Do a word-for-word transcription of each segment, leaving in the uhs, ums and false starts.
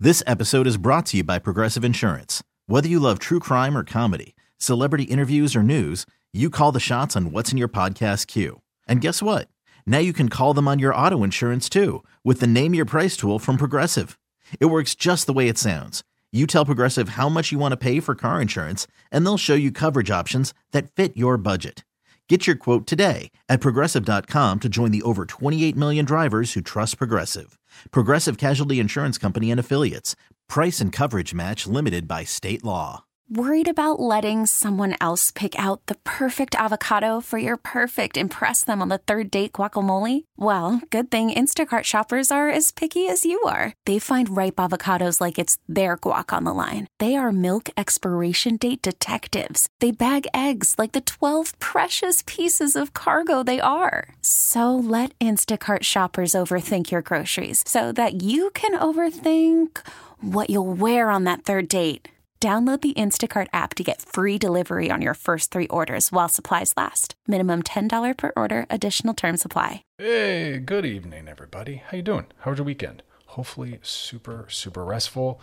This episode is brought to you by Progressive Insurance. Whether you love true crime or comedy, celebrity interviews or news, you call the shots on what's in your podcast queue. And guess what? Now you can call them on your auto insurance too with the Name Your Price tool from Progressive. It works just the way it sounds. You tell Progressive how much you want to pay for car insurance, and they'll show you coverage options that fit your budget. Get your quote today at progressive dot com to join the over twenty-eight million drivers who trust Progressive. Progressive Casualty Insurance Company and Affiliates. Price and coverage match limited by state law. Worried about letting someone else pick out the perfect avocado for your perfect impress them on the third date guacamole? Well, good thing Instacart shoppers are as picky as you are. They find ripe avocados like it's their guac on the line. They are milk expiration date detectives. They bag eggs like the twelve precious pieces of cargo they are. So let Instacart shoppers overthink your groceries so that you can overthink what you'll wear on that third date. Download the Instacart app to get free delivery on your first three orders while supplies last. Minimum ten dollars per order. Additional terms apply. Hey, good evening, everybody. How you doing? How was your weekend? Hopefully super, super restful.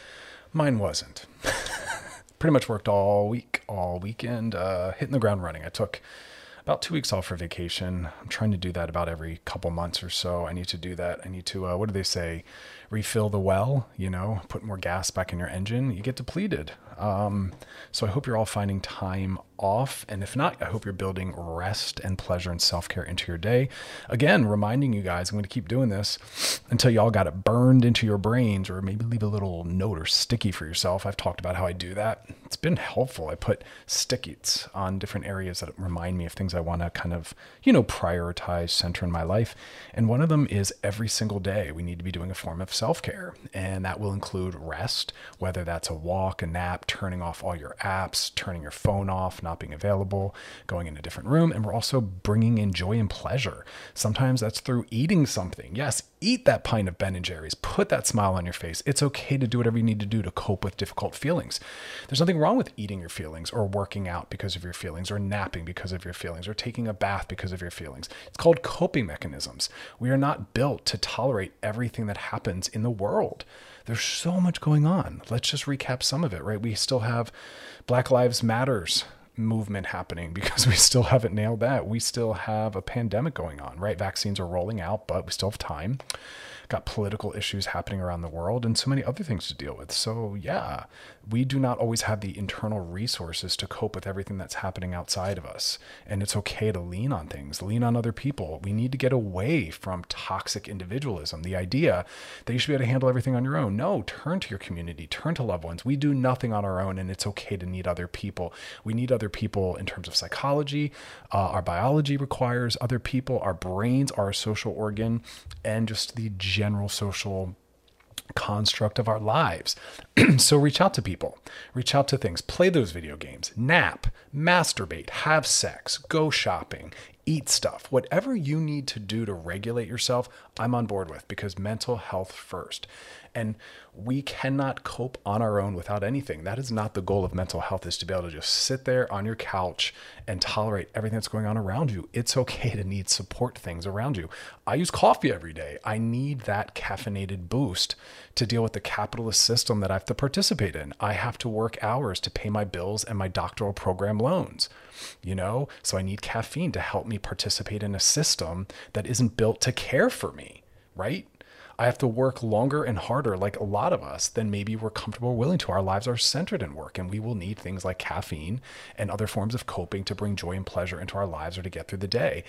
Mine wasn't. Pretty much worked all week, all weekend, uh, hitting the ground running. I took about two weeks off for vacation. I'm trying to do that about every couple months or so. I need to do that. I need to, uh, what do they say? Refill the well, you know, put more gas back in your engine. You get depleted. Um, so I hope you're all finding time off. And if not, I hope you're building rest and pleasure and self-care into your day. Again, reminding you guys, I'm going to keep doing this until y'all got it burned into your brains, or maybe leave a little note or sticky for yourself. I've talked about how I do that. It's been helpful. I put stickies on different areas that remind me of things I want to kind of, you know, prioritize, center in my life. And one of them is every single day we need to be doing a form of self-care. And that will include rest, whether that's a walk, a nap, turning off all your apps, turning your phone off, not being available, going in a different room. And we're also bringing in joy and pleasure. Sometimes that's through eating something. Yes, eat that pint of Ben and Jerry's. Put that smile on your face. It's okay to do whatever you need to do to cope with difficult feelings. There's nothing wrong with eating your feelings, or working out because of your feelings, or napping because of your feelings, or taking a bath because of your feelings. It's called coping mechanisms. We are not built to tolerate everything that happens in the world. There's so much going on. Let's just recap some of it, right? We still have Black Lives Matters movement happening because we still haven't nailed that. We still have a pandemic going on, right? Vaccines are rolling out, but we still have time. Got political issues happening around the world and so many other things to deal with. So yeah, we do not always have the internal resources to cope with everything that's happening outside of us. And it's okay to lean on things, lean on other people. We need to get away from toxic individualism. The idea that you should be able to handle everything on your own. No, turn to your community, turn to loved ones. We do nothing on our own, and it's okay to need other people. We need other people in terms of psychology. Uh, our biology requires other people. Our brains are a social organ, and just the general social construct of our lives. So reach out to people, reach out to things, play those video games, nap, masturbate, have sex, go shopping, eat stuff, whatever you need to do to regulate yourself, I'm on board with, because mental health first. And we cannot cope on our own without anything. That is not the goal of mental health, is to be able to just sit there on your couch and tolerate everything that's going on around you. It's okay to need support things around you. I use coffee every day. I need that caffeinated boost to deal with the capitalist system that I have to participate in. I have to work hours to pay my bills and my doctoral program loans, you know? So I need caffeine to help me participate in a system that isn't built to care for me, right? I have to work longer and harder, like a lot of us, than maybe we're comfortable or willing to. Our lives are centered in work, and we will need things like caffeine and other forms of coping to bring joy and pleasure into our lives or to get through the day,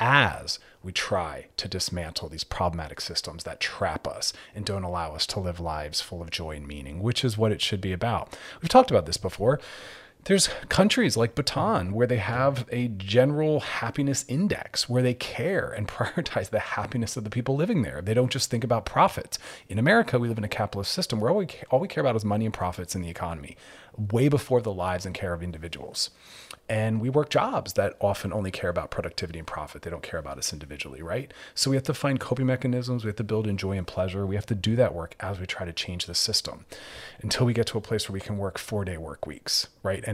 as we try to dismantle these problematic systems that trap us and don't allow us to live lives full of joy and meaning, which is what it should be about. We've talked about this before. There's countries like Bhutan where they have a general happiness index where they care and prioritize the happiness of the people living there. They don't just think about profits. In America, we live in a capitalist system where all we, all we care about is money and profits in the economy, way before the lives and care of individuals. And we work jobs that often only care about productivity and profit. They don't care about us individually, right? So we have to find coping mechanisms. We have to build in joy and pleasure. We have to do that work as we try to change the system until we get to a place where we can work four-day work weeks, right? And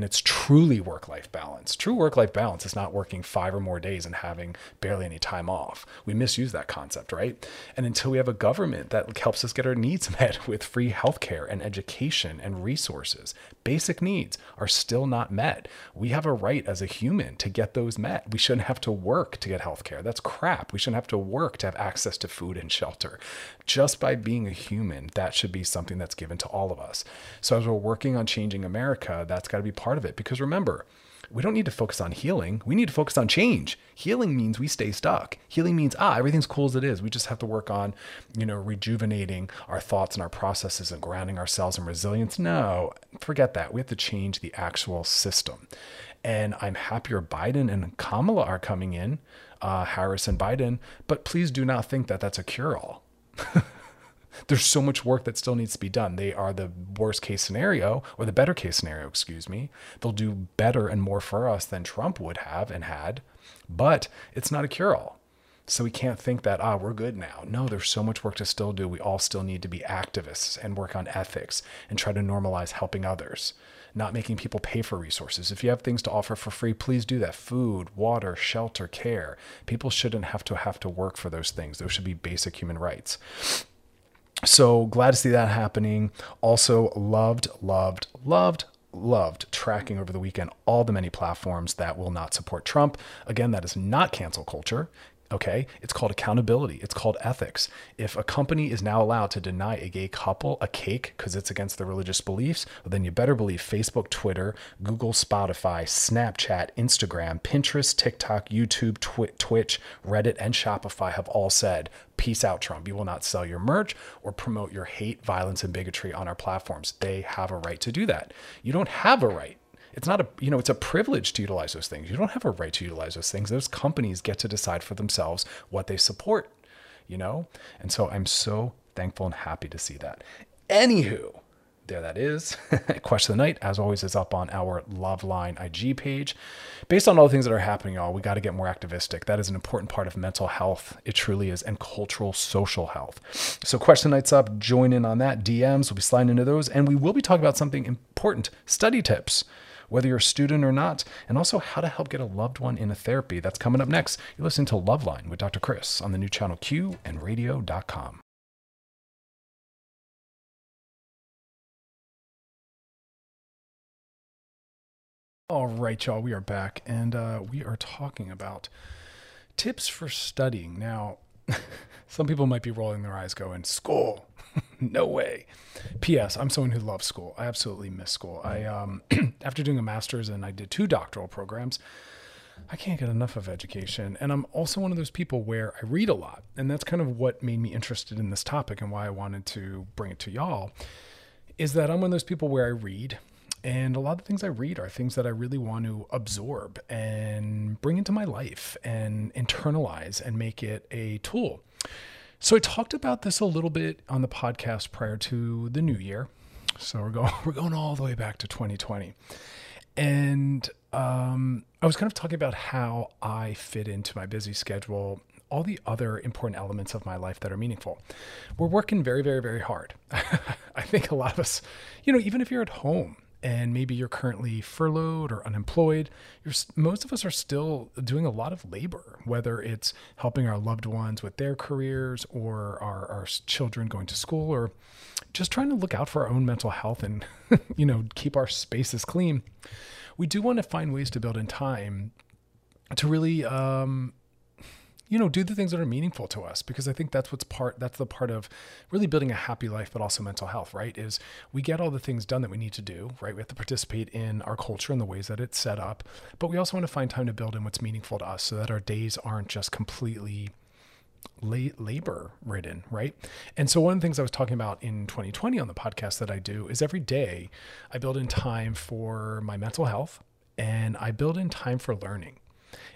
and it's truly work-life balance. True work-life balance is not working five or more days and having barely any time off. We misuse that concept, right? And until we have a government that helps us get our needs met with free healthcare and education and resources, basic needs are still not met. We have a right as a human to get those met. We shouldn't have to work to get healthcare. That's crap. We shouldn't have to work to have access to food and shelter. Just by being a human, that should be something that's given to all of us. So as we're working on changing America, that's got to be part of it. Because remember, we don't need to focus on healing. We need to focus on change. Healing means we stay stuck. Healing means, ah, everything's cool as it is. We just have to work on, you know, rejuvenating our thoughts and our processes and grounding ourselves in resilience. No, forget that. We have to change the actual system. And I'm happier Biden and Kamala are coming in, uh, Harris and Biden, but please do not think that that's a cure-all. There's so much work that still needs to be done. They are the worst case scenario, or the better case scenario, excuse me. They'll do better and more for us than Trump would have and had, but it's not a cure-all. So we can't think that, ah, we're good now. No, there's so much work to still do. We all still need to be activists and work on ethics and try to normalize helping others, not making people pay for resources. If you have things to offer for free, please do that. Food, water, shelter, care. People shouldn't have to have to work for those things. Those should be basic human rights. So glad to see that happening. Also loved, loved, loved, loved tracking over the weekend all the many platforms that will not support Trump. Again, that is not cancel culture. Okay. It's called accountability. It's called ethics. If a company is now allowed to deny a gay couple a cake because it's against their religious beliefs, well, then you better believe Facebook, Twitter, Google, Spotify, Snapchat, Instagram, Pinterest, TikTok, YouTube, Twi- Twitch, Reddit, and Shopify have all said, peace out, Trump. You will not sell your merch or promote your hate, violence, and bigotry on our platforms. They have a right to do that. You don't have a right. It's not a, you know, it's a privilege to utilize those things. You don't have a right to utilize those things. Those companies get to decide for themselves what they support, you know? And so I'm so thankful and happy to see that. Anywho, there that is. Question of the night, as always, is up on our Loveline I G page. Based on all the things that are happening, y'all, we got to get more activistic. That is an important part of mental health. It truly is. And cultural, social health. So question of the night's up. Join in on that. D Ms, we'll be sliding into those. And we will be talking about something important, study tips, whether you're a student or not, and also how to help get a loved one into therapy. That's coming up next. You're listening to Loveline with Doctor Chris on the new channel Q and radio dot com. All right, y'all, we are back, and uh, we are talking about tips for studying. Now, some people might be rolling their eyes going, school, no way. P S. I'm someone who loves school. I absolutely miss school. I, um, after doing a master's and I did two doctoral programs, I can't get enough of education. And I'm also one of those people where I read a lot. And that's kind of what made me interested in this topic and why I wanted to bring it to y'all, is that I'm one of those people where I read. And a lot of things I read are things that I really want to absorb and bring into my life and internalize and make it a tool. So I talked about this a little bit on the podcast prior to the new year. So we're going, we're going all the way back to twenty twenty. And um, I was kind of talking about how I fit into my busy schedule, all the other important elements of my life that are meaningful. We're working very, very, very hard. I think a lot of us, you know, even if you're at home, and maybe you're currently furloughed or unemployed, you're, most of us are still doing a lot of labor, whether it's helping our loved ones with their careers or our, our children going to school, or just trying to look out for our own mental health and, you know, keep our spaces clean. We do want to find ways to build in time to really, um, you know, do the things that are meaningful to us, because I think that's what's part, that's the part of really building a happy life, but also mental health, right? Is we get all the things done that we need to do, right? We have to participate in our culture and the ways that it's set up, but we also want to find time to build in what's meaningful to us so that our days aren't just completely la- labor ridden, right? And so one of the things I was talking about in twenty twenty on the podcast that I do is every day I build in time for my mental health and I build in time for learning.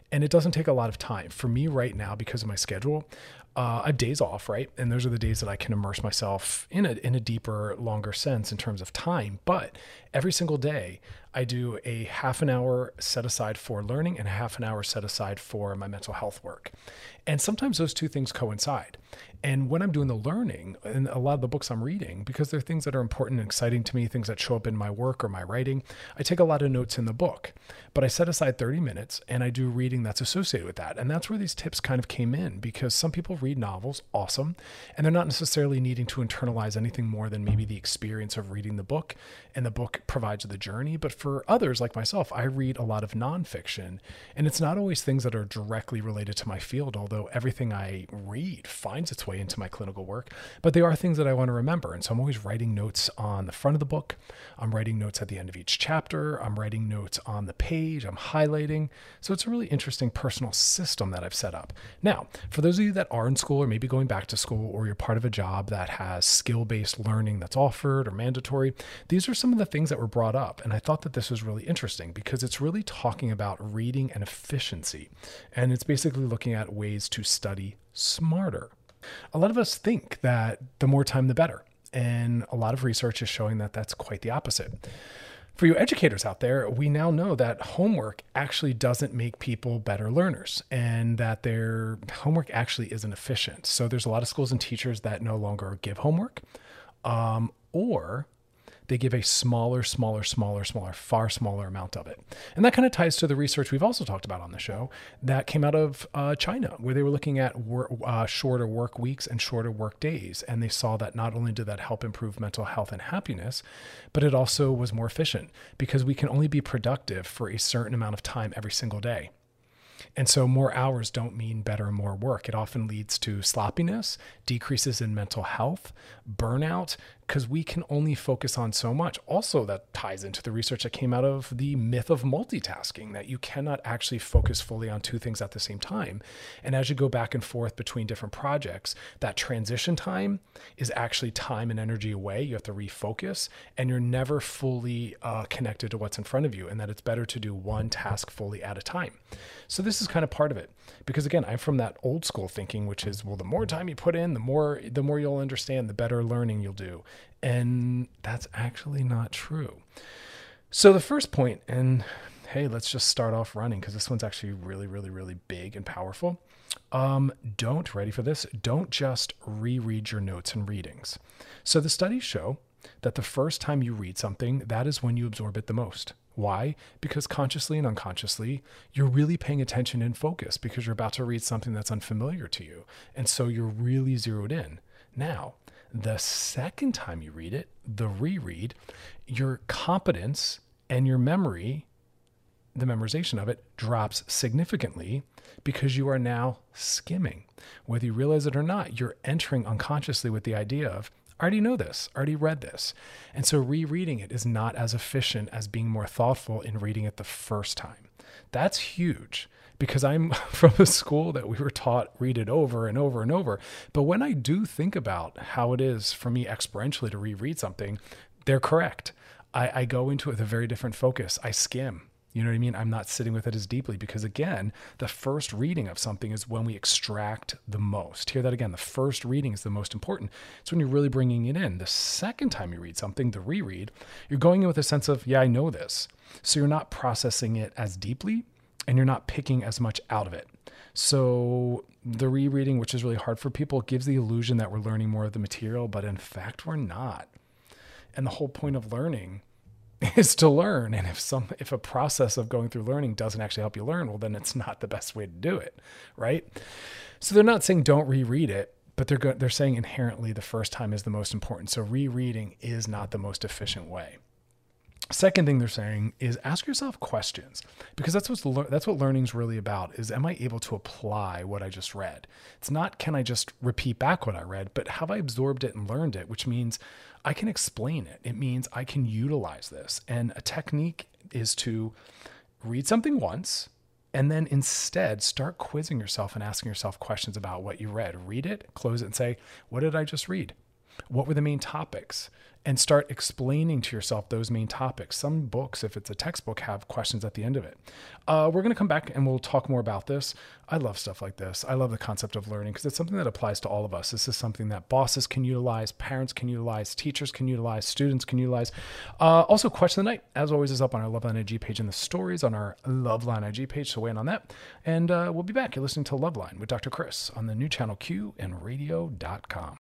And it doesn't take a lot of time. For me right now, because of my schedule, uh, I have days off, right? And those are the days that I can immerse myself in a, in a deeper, longer sense in terms of time. But every single day, I do a half an hour set aside for learning and a half an hour set aside for my mental health work. And sometimes those two things coincide. And when I'm doing the learning, and a lot of the books I'm reading, because they're things that are important and exciting to me, things that show up in my work or my writing, I take a lot of notes in the book. But I set aside thirty minutes and I do reading that's associated with that. And that's where these tips kind of came in, because some people read novels, awesome, and they're not necessarily needing to internalize anything more than maybe the experience of reading the book, and the book provides the journey. But for others like myself, I read a lot of nonfiction, and it's not always things that are directly related to my field, although everything I read finds its way into my clinical work, but they are things that I want to remember. And so I'm always writing notes on the front of the book. I'm writing notes at the end of each chapter. I'm writing notes on the page. I'm highlighting. So it's a really interesting personal system that I've set up. Now, for those of you that are in school or maybe going back to school, or you're part of a job that has skill-based learning that's offered or mandatory, these are some of the things that were brought up. And I thought that this was really interesting because it's really talking about reading and efficiency. And it's basically looking at ways to study smarter. A lot of us think that the more time, the better. And a lot of research is showing that that's quite the opposite. For you educators out there, we now know that homework actually doesn't make people better learners, and that their homework actually isn't efficient. So there's a lot of schools and teachers that no longer give homework, um, or they give a smaller, smaller, smaller, smaller, far smaller amount of it. And that kind of ties to the research we've also talked about on the show that came out of uh, China, where they were looking at wor- uh, shorter work weeks and shorter work days. And they saw that not only did that help improve mental health and happiness, but it also was more efficient, because we can only be productive for a certain amount of time every single day. And so more hours don't mean better and more work. It often leads to sloppiness, decreases in mental health, burnout, because we can only focus on so much. Also, that ties into the research that came out of the myth of multitasking, that you cannot actually focus fully on two things at the same time. And as you go back and forth between different projects, that transition time is actually time and energy away. You have to refocus, and you're never fully uh, connected to what's in front of you, and that it's better to do one task fully at a time. So this is kind of part of it, because again, I'm from that old school thinking, which is, well, the more time you put in, the more, the more you'll understand, the better learning you'll do. And that's actually not true. So the first point, and hey, let's just start off running, because this one's actually really, really, really big and powerful. Um, don't, ready for this, don't just reread your notes and readings. So the studies show that the first time you read something, that is when you absorb it the most. Why? Because consciously and unconsciously, you're really paying attention and focus, because you're about to read something that's unfamiliar to you. And so you're really zeroed in. Now, the second time you read it, the reread, your competence and your memory, the memorization of it, drops significantly, because you are now skimming. Whether you realize it or not, you're entering unconsciously with the idea of, I already know this, I already read this. And so rereading it is not as efficient as being more thoughtful in reading it the first time. That's huge, because I'm from a school that we were taught read it over and over and over. But when I do think about how it is for me experientially to reread something, they're correct. I, I go into it with a very different focus. I skim. You know what I mean? I'm not sitting with it as deeply, because again, the first reading of something is when we extract the most. Hear that again. The first reading is the most important. It's when you're really bringing it in. The second time you read something, the reread, you're going in with a sense of, yeah, I know this. So you're not processing it as deeply, and you're not picking as much out of it. So the rereading, which is really hard for people, gives the illusion that we're learning more of the material, but in fact, we're not. And the whole point of learning is to learn. And if some, if a process of going through learning doesn't actually help you learn, well, then it's not the best way to do it, right? So they're not saying don't reread it, but they're go- they're saying inherently the first time is the most important. So rereading is not the most efficient way. Second thing they're saying is ask yourself questions, because that's what's le- that's what learning is really about, is am I able to apply what I just read? It's not, can I just repeat back what I read, but have I absorbed it and learned it, which means I can explain it. It means I can utilize this. And a technique is to read something once and then instead start quizzing yourself and asking yourself questions about what you read. Read it, close it, and say, what did I just read? What were the main topics? And start explaining to yourself those main topics. Some books, if it's a textbook, have questions at the end of it. Uh, we're going to come back and we'll talk more about this. I love stuff like this. I love the concept of learning because it's something that applies to all of us. This is something that bosses can utilize, parents can utilize, teachers can utilize, students can utilize. Uh, also, Question of the Night, as always, is up on our Loveline I G page and the stories on our Loveline I G page. So weigh in on that. And uh, we'll be back. You're listening to Loveline with Doctor Chris on the new channel Q and radio dot com.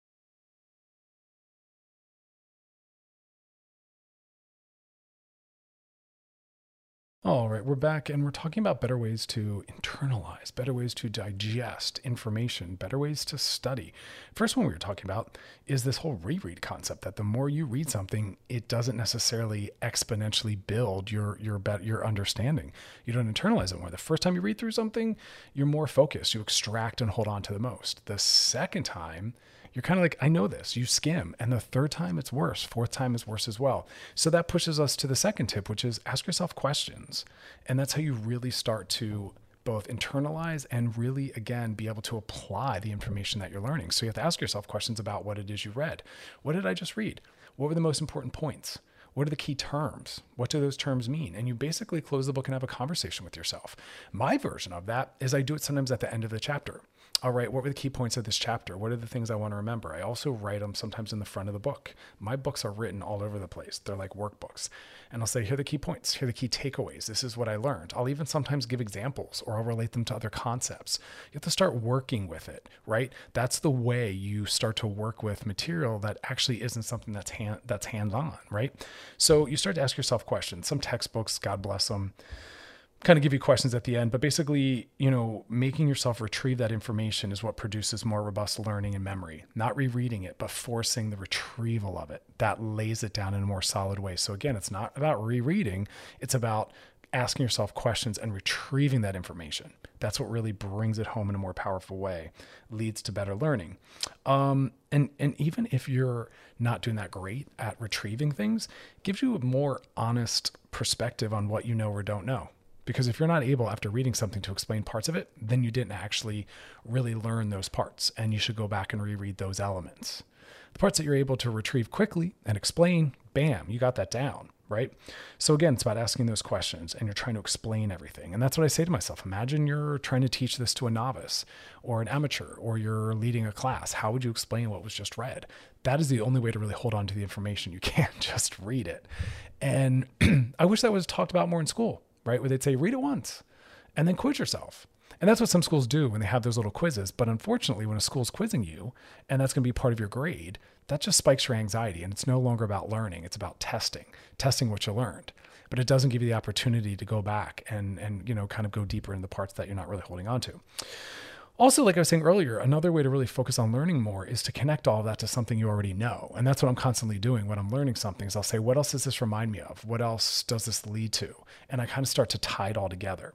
All right, we're back and we're talking about better ways to internalize, better ways to digest information, better ways to study. First one we were talking about is this whole reread concept that the more you read something, it doesn't necessarily exponentially build your your your understanding. You don't internalize it more. The first time you read through something, you're more focused. You extract and hold on to the most. The second time, you're kind of like, I know this, you skim. And the third time it's worse. Fourth time is worse as well. So that pushes us to the second tip, which is ask yourself questions. And that's how you really start to both internalize and really, again, be able to apply the information that you're learning. So you have to ask yourself questions about what it is you read. What did I just read? What were the most important points? What are the key terms? What do those terms mean? And you basically close the book and have a conversation with yourself. My version of that is I do it sometimes at the end of the chapter. All right, what were the key points of this chapter? What are the things I want to remember? I also write them sometimes in the front of the book. My books are written all over the place. They're like workbooks. And I'll say, here are the key points. Here are the key takeaways. This is what I learned. I'll even sometimes give examples or I'll relate them to other concepts. You have to start working with it, right? That's the way you start to work with material that actually isn't something that's hand, that's hands-on, right? So you start to ask yourself questions. Some textbooks, God bless them, kind of give you questions at the end, but basically, you know, making yourself retrieve that information is what produces more robust learning and memory. Not rereading it, but forcing the retrieval of it. That lays it down in a more solid way. So again, it's not about rereading. It's about asking yourself questions and retrieving that information. That's what really brings it home in a more powerful way, leads to better learning. Um, and, and even if you're not doing that great at retrieving things, it gives you a more honest perspective on what you know or don't know. Because if you're not able, after reading something, to explain parts of it, then you didn't actually really learn those parts, and you should go back and reread those elements. The parts that you're able to retrieve quickly and explain, bam, you got that down, right? So again, it's about asking those questions, and you're trying to explain everything. And that's what I say to myself. Imagine you're trying to teach this to a novice or an amateur, or you're leading a class. How would you explain what was just read? That is the only way to really hold on to the information. You can't just read it. And I wish that was talked about more in school. Right? Where they'd say, read it once and then quiz yourself. And that's what some schools do when they have those little quizzes. But unfortunately, when a school's quizzing you and that's going to be part of your grade, that just spikes your anxiety. And it's no longer about learning. It's about testing, testing what you learned. But it doesn't give you the opportunity to go back and, and, you know, kind of go deeper in the parts that you're not really holding on to. Also, like I was saying earlier, another way to really focus on learning more is to connect all of that to something you already know. And that's what I'm constantly doing when I'm learning something is I'll say, what else does this remind me of? What else does this lead to? And I kind of start to tie it all together.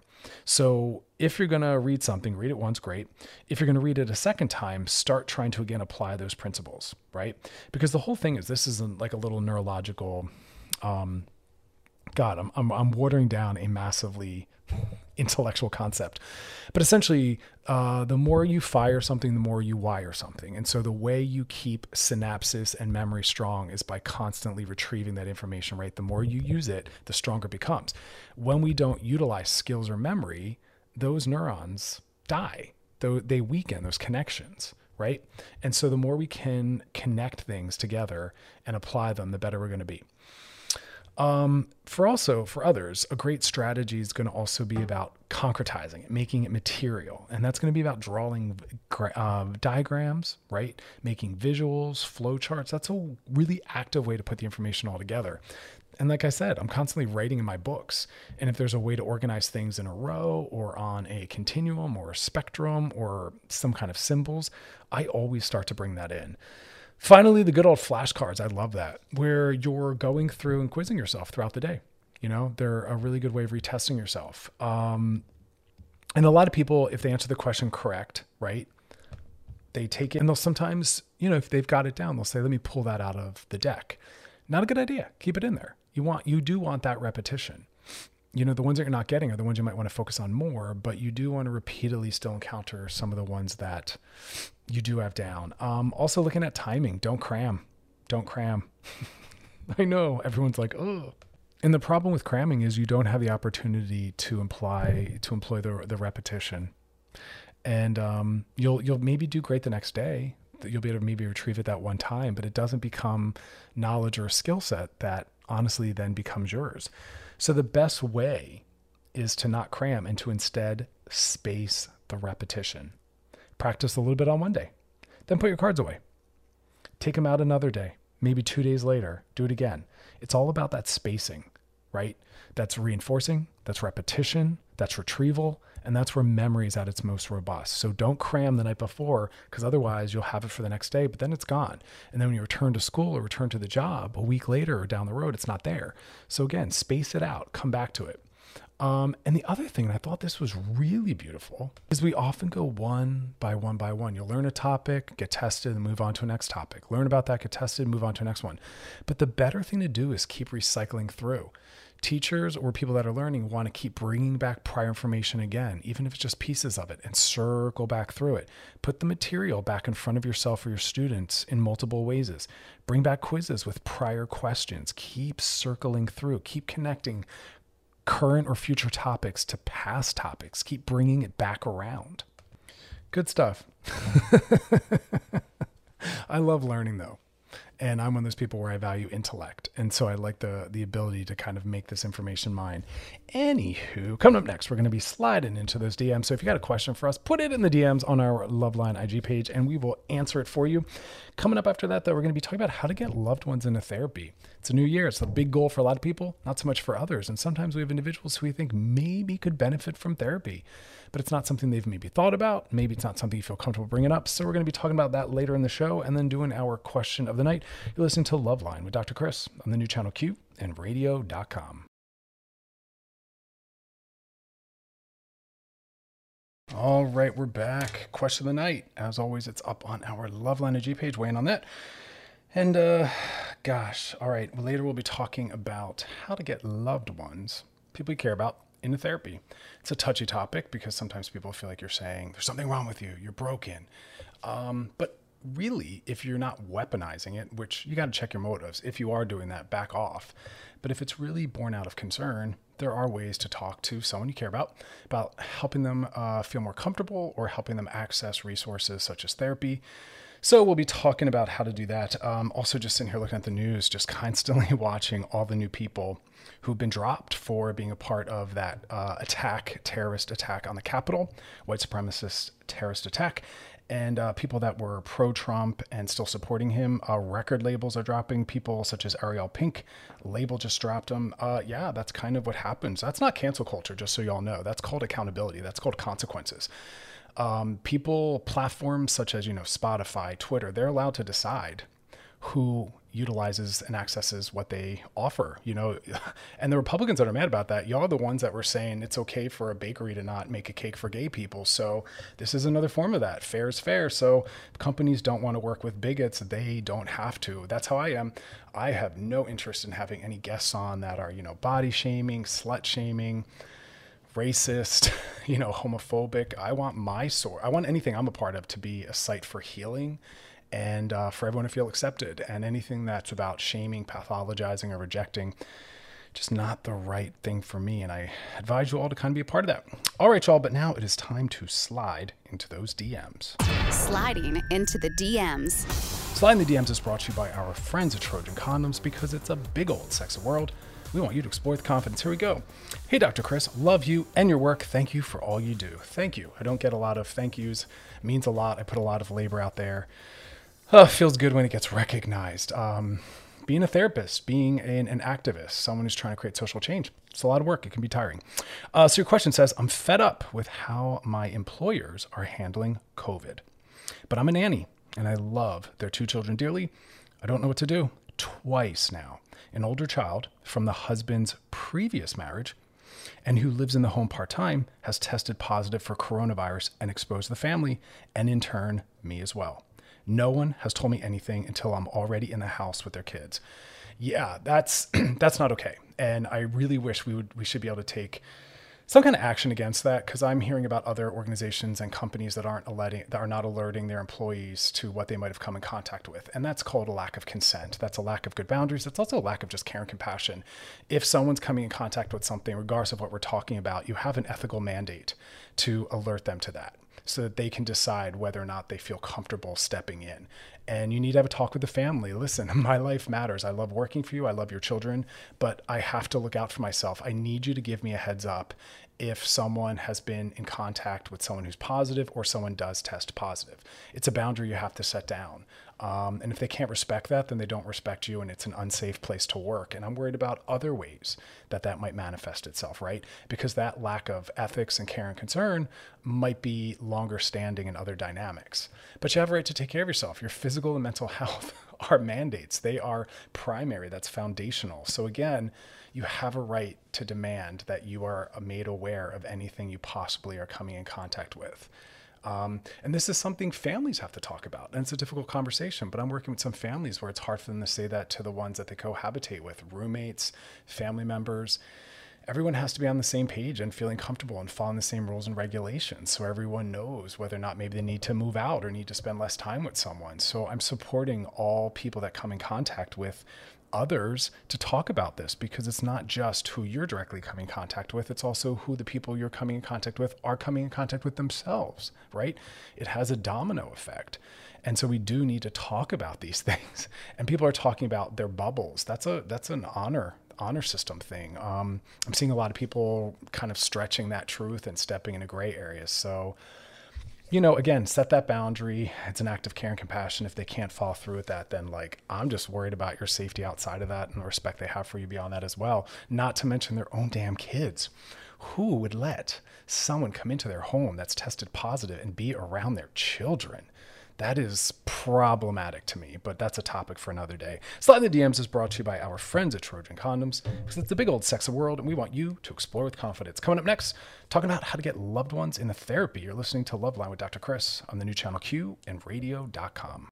So if you're going to read something, read it once, great. If you're going to read it a second time, start trying to, again, apply those principles, right? Because the whole thing is this isn't like a little neurological, um, God, I'm, I'm, I'm watering down a massively intellectual concept. But essentially, uh, the more you fire something, the more you wire something. And so the way you keep synapses and memory strong is by constantly retrieving that information, right? The more you use it, the stronger it becomes. When we don't utilize skills or memory, those neurons die. Though they weaken those connections, right? And so the more we can connect things together and apply them, the better we're going to be. Um, for also, for others, a great strategy is going to also be about concretizing it, making it material. And that's going to be about drawing uh, diagrams, right? Making visuals, flowcharts. That's a really active way to put the information all together. And like I said, I'm constantly writing in my books. And if there's a way to organize things in a row or on a continuum or a spectrum or some kind of symbols, I always start to bring that in. Finally, the good old flashcards. I love that, where you're going through and quizzing yourself throughout the day. You know, they're a really good way of retesting yourself. Um, and a lot of people, if they answer the question correct, right, they take it and they'll sometimes, you know, if they've got it down, they'll say, let me pull that out of the deck. Not a good idea. Keep it in there. You want, you do want that repetition. you know, the ones that you're not getting are the ones you might want to focus on more, but you do want to repeatedly still encounter some of the ones that you do have down. Um, also looking at timing, don't cram, don't cram. I know everyone's like, oh, and the problem with cramming is you don't have the opportunity to imply, to employ the, the repetition. And, um, you'll, you'll maybe do great the next day. You'll be able to maybe retrieve it that one time, but it doesn't become knowledge or a skill set that honestly then becomes yours. So the best way is to not cram and to instead space the repetition. Practice a little bit on one day, then put your cards away. Take them out another day, maybe two days later, do it again. It's all about that spacing, right? That's reinforcing, that's repetition, that's retrieval, and that's where memory is at its most robust. So don't cram the night before, because otherwise you'll have it for the next day, but then it's gone. And then when you return to school or return to the job a week later or down the road, it's not there. So again, space it out, come back to it. Um, and the other thing, and I thought this was really beautiful, is we often go one by one by one. You'll learn a topic, get tested, and move on to a next topic. Learn about that, get tested, move on to a next one. But the better thing to do is keep recycling through. Teachers or people that are learning want to keep bringing back prior information again, even if it's just pieces of it, and circle back through it. Put the material back in front of yourself or your students in multiple ways. Bring back quizzes with prior questions. Keep circling through. Keep connecting current or future topics to past topics. Keep bringing it back around. Good stuff. I love learning though. And I'm one of those people where I value intellect. And so I like the the ability to kind of make this information mine. Anywho, coming up next, we're going to be sliding into those D Ms. So if you got a question for us, put it in the D Ms on our Loveline I G page and we will answer it for you. Coming up after that, though, we're going to be talking about how to get loved ones into therapy. It's a new year. It's a big goal for a lot of people, not so much for others. And sometimes we have individuals who we think maybe could benefit from therapy, but it's not something they've maybe thought about. Maybe it's not something you feel comfortable bringing up. So we're going to be talking about that later in the show and then doing our question of the night. You're listening to Loveline with Doctor Chris on the new channel Q and radio dot com. All right, we're back. Question of the night. As always, it's up on our Loveline I G page, weighing on that. And uh, gosh, all right, well, later we'll be talking about how to get loved ones, people you care about, into therapy. It's a touchy topic because sometimes people feel like you're saying there's something wrong with you, you're broken. Um, but really, if you're not weaponizing it, which you got to check your motives. If you are doing that, back off. But if it's really born out of concern, there are ways to talk to someone you care about, about helping them uh, feel more comfortable or helping them access resources such as therapy. So we'll be talking about how to do that. Um, also just sitting here looking at the news, just constantly watching all the new people who've been dropped for being a part of that uh, attack, terrorist attack on the Capitol, white supremacist terrorist attack. And uh, people that were pro-Trump and still supporting him, uh, record labels are dropping. People such as Ariel Pink, label just dropped him. Uh, yeah, that's kind of what happens. That's not cancel culture, just so y'all know. That's called accountability. That's called consequences. Um, people, platforms such as, you know, Spotify, Twitter, they're allowed to decide who utilizes and accesses what they offer, you know, and the Republicans that are mad about that, y'all are the ones that were saying it's okay for a bakery to not make a cake for gay people. So this is another form of that. Fair is fair. So companies don't want to work with bigots. They don't have to. That's how I am. I have no interest in having any guests on that are, you know, body shaming, slut shaming, racist, you know, homophobic. I want my source. I want anything I'm a part of to be a site for healing and uh, for everyone to feel accepted. And anything that's about shaming, pathologizing, or rejecting, just not the right thing for me. And I advise you all to kind of be a part of that. All right, y'all, but now it is time to slide into those D Ms. Sliding into the D Ms. Sliding the D Ms is brought to you by our friends at Trojan Condoms because it's a big old sexy world. We want you to explore with confidence. Here we go. Hey, Doctor Chris, love you and your work. Thank you for all you do. Thank you. I don't get a lot of thank yous. It means a lot. I put a lot of labor out there. Oh, feels good when it gets recognized. Um, being a therapist, being an, an activist, someone who's trying to create social change, it's a lot of work. It can be tiring. Uh, so your question says, I'm fed up with how my employers are handling COVID, but I'm a nanny and I love their two children dearly. I don't know what to do. Twice now, an older child from the husband's previous marriage and who lives in the home part-time has tested positive for coronavirus and exposed the family and in turn me as well. No one has told me anything until I'm already in the house with their kids. Yeah, that's that's not okay. And I really wish we would, we should be able to take some kind of action against that, because I'm hearing about other organizations and companies that aren't alerting, that are not alerting their employees to what they might have come in contact with. And that's called a lack of consent. That's a lack of good boundaries. It's also a lack of just care and compassion. If someone's coming in contact with something, regardless of what we're talking about, you have an ethical mandate to alert them to that, so that they can decide whether or not they feel comfortable stepping in. And you need to have a talk with the family. Listen, my life matters. I love working for you. I love your children, but I have to look out for myself. I need you to give me a heads up if someone has been in contact with someone who's positive or someone does test positive. It's a boundary you have to set down. Um, and if they can't respect that, then they don't respect you, and it's an unsafe place to work. And I'm worried about other ways that that might manifest itself, right? Because that lack of ethics and care and concern might be longer standing in other dynamics. But you have a right to take care of yourself. Your physical and mental health are mandates. They are primary. That's foundational. So again, you have a right to demand that you are made aware of anything you possibly are coming in contact with. Um, and this is something families have to talk about. And it's a difficult conversation, but I'm working with some families where it's hard for them to say that to the ones that they cohabitate with, roommates, family members. Everyone has to be on the same page and feeling comfortable and following the same rules and regulations, so everyone knows whether or not maybe they need to move out or need to spend less time with someone. So I'm supporting all people that come in contact with others to talk about this, because it's not just who you're directly coming in contact with, it's also who the people you're coming in contact with are coming in contact with themselves, right? It has a domino effect. And so we do need to talk about these things. And people are talking about their bubbles. That's a that's an honor honor system thing. Um, I'm seeing a lot of people kind of stretching that truth and stepping into gray areas. So, you know, again, set that boundary. It's an act of care and compassion. If they can't follow through with that, then like, I'm just worried about your safety outside of that and the respect they have for you beyond that as well. Not to mention their own damn kids. Who would let someone come into their home that's tested positive and be around their children? That is problematic to me, but that's a topic for another day. Slide in the D Ms is brought to you by our friends at Trojan Condoms, because it's the big old sexy world, and we want you to explore with confidence. Coming up next, talking about how to get loved ones into therapy. You're listening to Loveline with Doctor Chris on the new channel Q and radio dot com.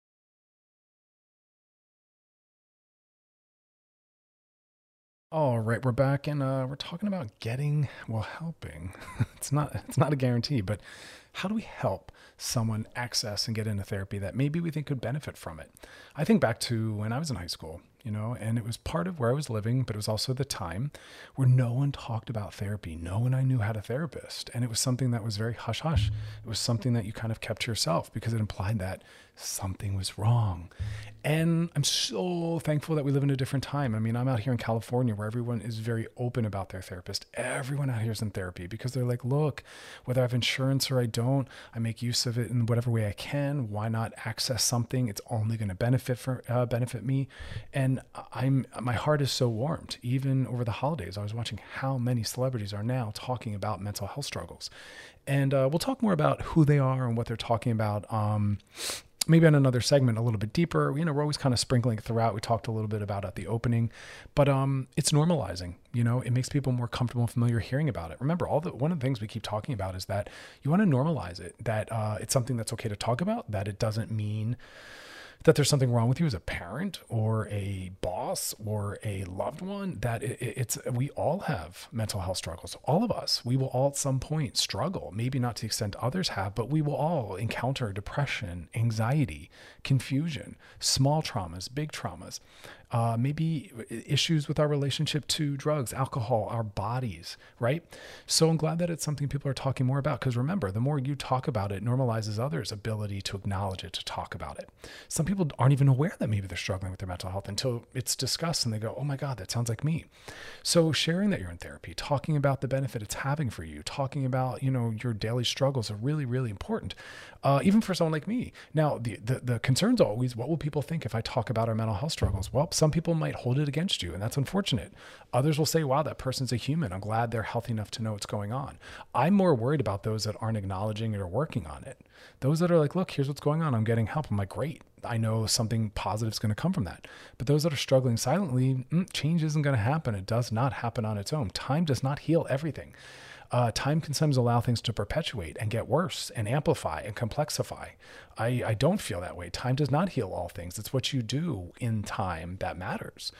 All right, we're back, and uh, we're talking about getting, well, helping. it's not it's not a guarantee, but how do we help someone access and get into therapy that maybe we think could benefit from it? I think back to when I was in high school, you know, and it was part of where I was living, but it was also the time where no one talked about therapy. No one I knew had a therapist. And it was something that was very hush hush. It was something that you kind of kept to yourself because it implied that something was wrong. And I'm so thankful that we live in a different time. I mean, I'm out here in California where everyone is very open about their therapist. Everyone out here is in therapy because they're like, look, whether I have insurance or I don't, I make use of it in whatever way I can. Why not access something? It's only going to benefit for uh, benefit me. And I'm my heart is so warmed. Even over the holidays, I was watching how many celebrities are now talking about mental health struggles. And uh, we'll talk more about who they are and what they're talking about. Um, Maybe on another segment a little bit deeper. You know, we're always kind of sprinkling it throughout. We talked a little bit about it at the opening, but um, it's normalizing. You know, it makes people more comfortable and familiar hearing about it. Remember, all the one of the things we keep talking about is that you want to normalize it, that uh, it's something that's okay to talk about, that it doesn't mean that there's something wrong with you as a parent or a boss or a loved one, that it, it's, we all have mental health struggles. All of us, we will all at some point struggle, maybe not to the extent others have, but we will all encounter depression, anxiety, confusion, small traumas, big traumas, uh, maybe issues with our relationship to drugs, alcohol, our bodies, right? So I'm glad that it's something people are talking more about, because remember, the more you talk about it, normalizes others' ability to acknowledge it, to talk about it. Some people aren't even aware that maybe they're struggling with their mental health until it's discussed and they go, oh my God, that sounds like me. So sharing that you're in therapy, talking about the benefit it's having for you, talking about, you know, your daily struggles are really, really important. Uh, even for someone like me. Now, the, the, the concern's always, what will people think if I talk about our mental health struggles? Well, some people might hold it against you, and that's unfortunate. Others will say, wow, that person's a human. I'm glad they're healthy enough to know what's going on. I'm more worried about those that aren't acknowledging it or working on it. Those that are like, look, here's what's going on. I'm getting help. I'm like, great. I know something positive is going to come from that. But those that are struggling silently, mm, change isn't going to happen. It does not happen on its own. Time does not heal everything. Uh, time can sometimes allow things to perpetuate and get worse and amplify and complexify. I, I don't feel that way. Time does not heal all things. It's what you do in time that matters.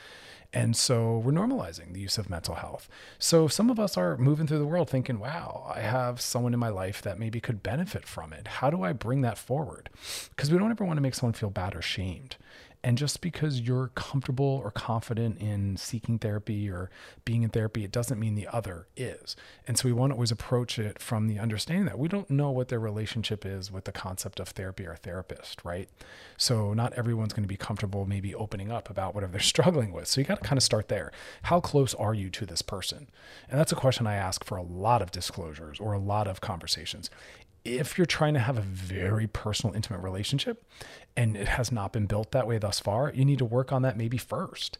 And so we're normalizing the use of mental health. So some of us are moving through the world thinking, wow, I have someone in my life that maybe could benefit from it. How do I bring that forward? Because we don't ever want to make someone feel bad or shamed. And just because you're comfortable or confident in seeking therapy or being in therapy, it doesn't mean the other is. And so we want to always approach it from the understanding that we don't know what their relationship is with the concept of therapy or therapist, right? So not everyone's going to be comfortable maybe opening up about whatever they're struggling with. So you got to kind of start there. How close are you to this person? And that's a question I ask for a lot of disclosures or a lot of conversations. If you're trying to have a very personal, intimate relationship and it has not been built that way thus far, you need to work on that maybe first.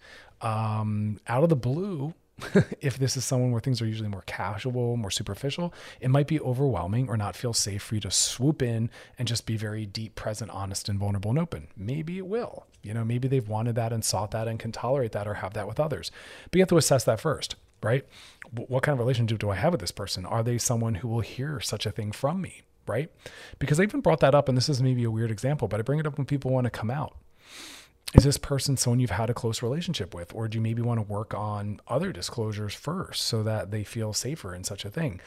Um, out of the blue, if this is someone where things are usually more casual, more superficial, it might be overwhelming or not feel safe for you to swoop in and just be very deep, present, honest, and vulnerable and open. Maybe it will. You know, maybe they've wanted that and sought that and can tolerate that or have that with others. But you have to assess that first, right? What kind of relationship do I have with this person? Are they someone who will hear such a thing from me? Right? Because I even brought that up, and this is maybe a weird example, but I bring it up when people want to come out. Is this person someone you've had a close relationship with? Or do you maybe want to work on other disclosures first so that they feel safer in such a thing?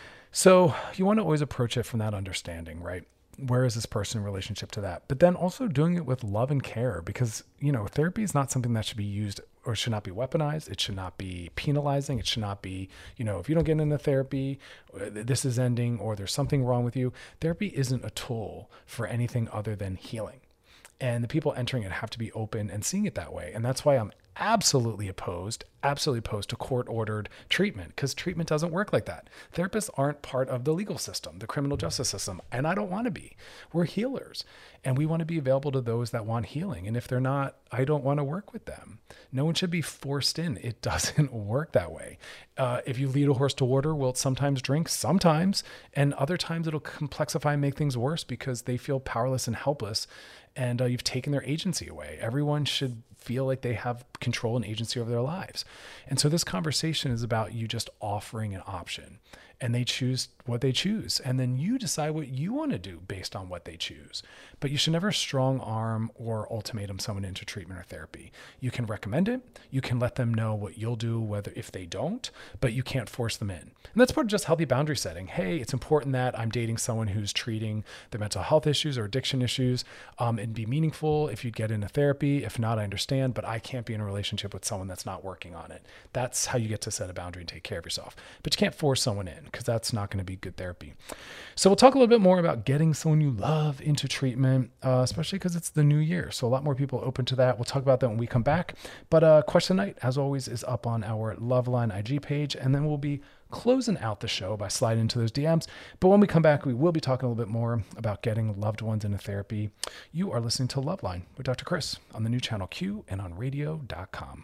So you want to always approach it from that understanding, right? Where is this person in relationship to that? But then also doing it with love and care, because, you know, therapy is not something that should be used or should not be weaponized. It should not be penalizing. It should not be, you know, if you don't get into therapy, this is ending or there's something wrong with you. Therapy isn't a tool for anything other than healing. And the people entering it have to be open and seeing it that way. And that's why I'm absolutely opposed, absolutely opposed to court-ordered treatment, because treatment doesn't work like that. Therapists aren't part of the legal system, the criminal justice system, and I don't want to be. We're healers, and we want to be available to those that want healing. And if they're not, I don't want to work with them. No one should be forced in. It doesn't work that way. Uh, if you lead a horse to water, will it sometimes drink? Sometimes. And other times it'll complexify and make things worse because they feel powerless and helpless, and uh, you've taken their agency away. Everyone should feel like they have control and agency over their lives. And so this conversation is about you just offering an option, and they choose what they choose. And then you decide what you want to do based on what they choose. But you should never strong arm or ultimatum someone into treatment or therapy. You can recommend it. You can let them know what you'll do, whether if they don't, but you can't force them in. And that's part of just healthy boundary setting. Hey, it's important that I'm dating someone who's treating their mental health issues or addiction issues. Um, it'd be meaningful if you get into therapy. If not, I understand, but I can't be in a relationship with someone that's not working on it. That's how you get to set a boundary and take care of yourself. But you can't force someone in, because that's not going to be good therapy. So we'll talk a little bit more about getting someone you love into treatment, uh, especially because it's the new year. So a lot more people open to that. We'll talk about that when we come back. But uh, question night, as always, is up on our Loveline I G page. And then we'll be closing out the show by sliding into those D Ms. But when we come back, we will be talking a little bit more about getting loved ones into therapy. You are listening to Loveline with Doctor Chris on the new channel Q and on radio dot com.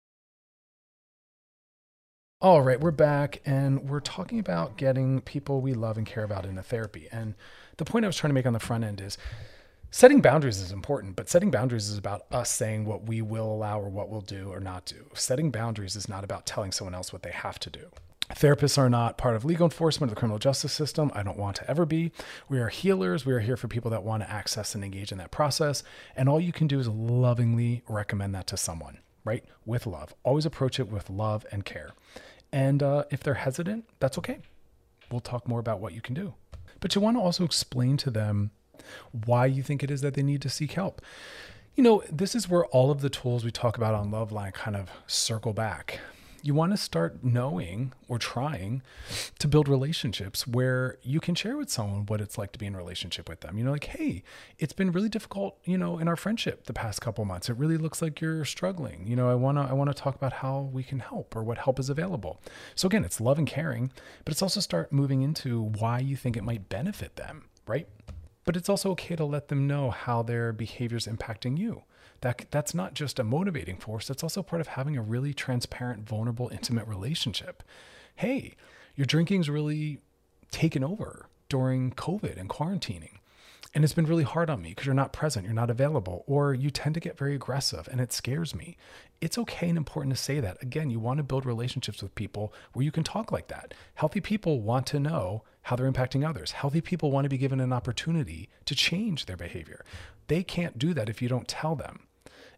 All right, we're back, and we're talking about getting people we love and care about into therapy. And the point I was trying to make on the front end is setting boundaries is important, but setting boundaries is about us saying what we will allow or what we'll do or not do. Setting boundaries is not about telling someone else what they have to do. Therapists are not part of legal enforcement of the criminal justice system. I don't want to ever be. We are healers. We are here for people that want to access and engage in that process. And all you can do is lovingly recommend that to someone, right? With love. Always approach it with love and care. And uh, if they're hesitant, that's okay. We'll talk more about what you can do. But you want to also explain to them why you think it is that they need to seek help. You know, this is where all of the tools we talk about on Loveline kind of circle back. You want to start knowing or trying to build relationships where you can share with someone what it's like to be in a relationship with them. You know, like, hey, it's been really difficult, you know, in our friendship the past couple months. It really looks like you're struggling. You know, I want to I want to talk about how we can help or what help is available. So again, it's love and caring, but it's also start moving into why you think it might benefit them, right? But it's also okay to let them know how their behavior is impacting you. That that's not just a motivating force. That's also part of having a really transparent, vulnerable, intimate relationship. Hey, your drinking's really taken over during COVID and quarantining. And it's been really hard on me because you're not present, you're not available, or you tend to get very aggressive and it scares me. It's okay and important to say that. Again, you want to build relationships with people where you can talk like that. Healthy people want to know how they're impacting others. Healthy people want to be given an opportunity to change their behavior. They can't do that if you don't tell them.